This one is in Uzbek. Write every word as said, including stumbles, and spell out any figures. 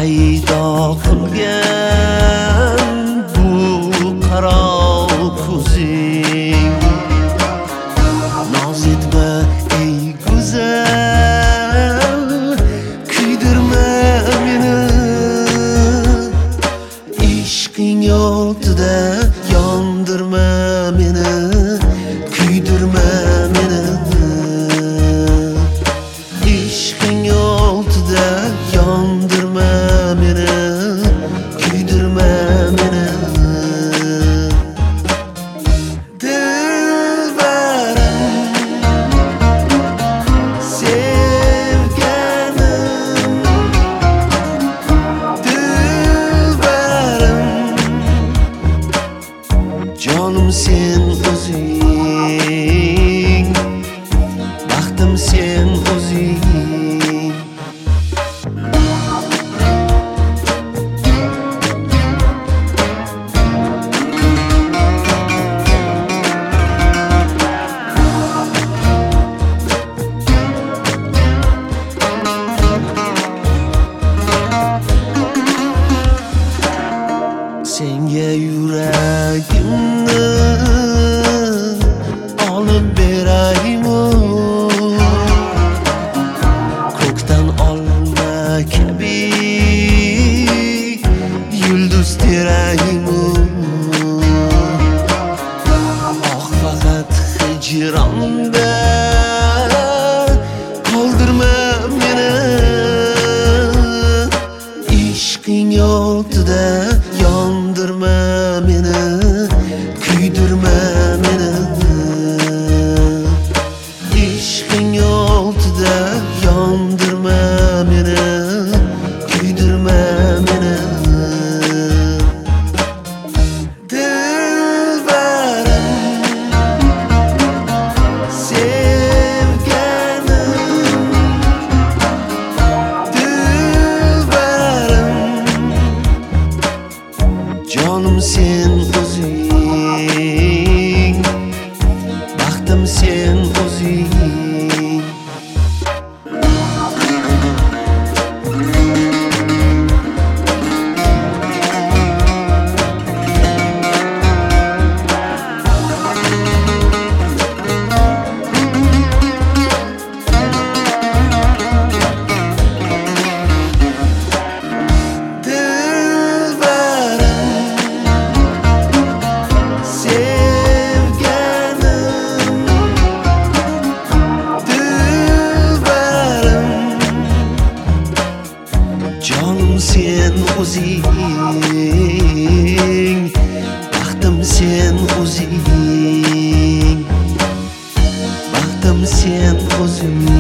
paydo qilgan bu qaro ko'zing. Noz etma ey go'zal, kuydirma meni. Ishqing o'tida yondirma meni, kuydirma meni. Ishqing o'tida yondirma meni, kuydirma meni. Canım sen o'zing, baxtim sen o'zing. Senga yuragimni olib beraymi? Ko'kdan olma kabi yulduz teraymi? Oh faqat hijronda qoldirma meni. Ishqing o'tida yondirma meni, kuydirma meni. Ishqing o'tida yondirma meni, kuydirma meni. Dilbarim, sevganim, dilbarim. Canım sen o'zing, baxtim sen o'zing. Canım sen o'zing, baxtim sen o'zing, baxtim sen o'zing.